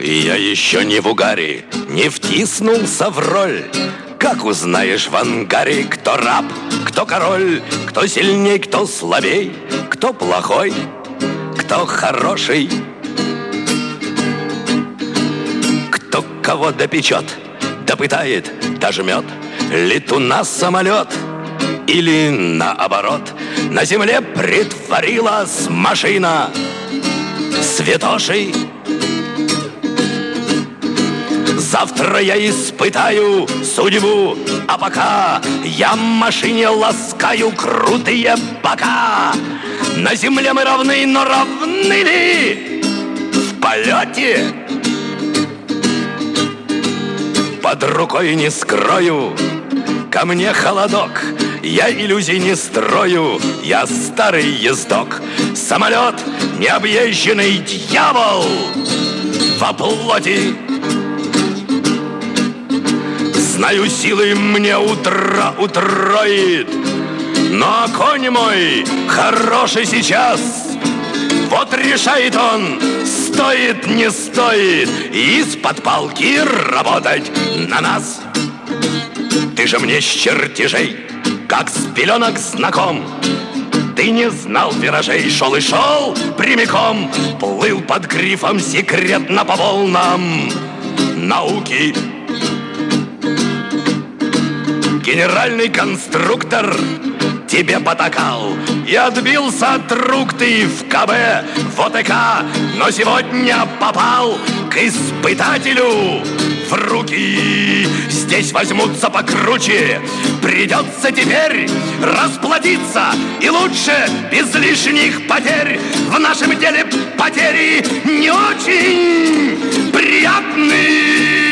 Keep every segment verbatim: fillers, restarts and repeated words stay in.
Я еще не в угаре, не втиснулся в роль. Как узнаешь в ангаре, кто раб, кто король, кто сильней, кто слабей, кто плохой, кто хороший, кто кого допечет, допытает, дожмет, летуна самолет. Или наоборот, на земле притворилась машина святошей. Завтра я испытаю судьбу, а пока я машине ласкаю крутые бока. На земле мы равны, но равны ли в полете? Под рукой не скрою, ко мне холодок. Я иллюзий не строю, я старый ездок. Самолет, необъезженный дьявол во плоти. Знаю, силы мне утро утроит, но конь мой хороший сейчас. Вот решает он, стоит, не стоит из-под палки работать на нас. Ты же мне с чертежей, как с пеленок знаком. Ты не знал виражей, шел и шел прямиком. Плыл под грифом секретно по волнам науки. Генеральный конструктор тебе потакал и отбился от рук ты в КБ, в ОТК, но сегодня попал к испытателю в руки. Здесь возьмутся покруче, придется теперь расплатиться, и лучше без лишних потерь. В нашем деле потери не очень приятные.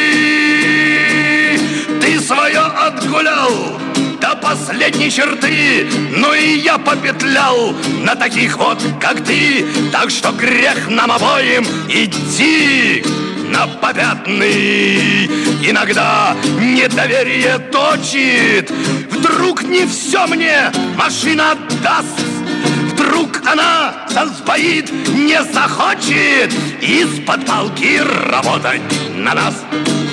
Ты свое отгулял до последней черты, ну и я попетлял на таких вот, как ты. Так что грех нам обоим идти на попятный. Иногда недоверие точит. Вдруг не все мне машина даст. Вдруг она сосбоит, не захочет из-под палки работать на нас.